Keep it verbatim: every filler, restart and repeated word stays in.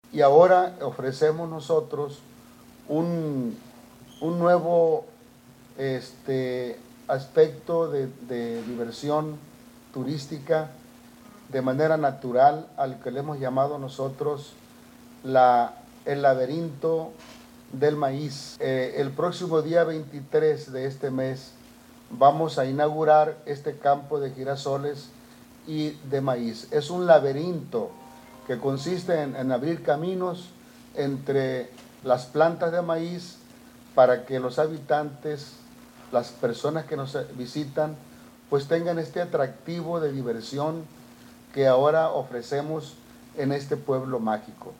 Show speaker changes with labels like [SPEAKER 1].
[SPEAKER 1] y ahora ofrecemos nosotros un, un nuevo este, aspecto de, de diversión turística de manera natural al que le hemos llamado nosotros la, el laberinto del maíz. Eh, el próximo día veintitrés de este mes vamos a inaugurar este campo de girasoles y de maíz. Es un laberinto que consiste en, en abrir caminos entre las plantas de maíz para que los habitantes, las personas que nos visitan, pues tengan este atractivo de diversión que ahora ofrecemos en este pueblo mágico.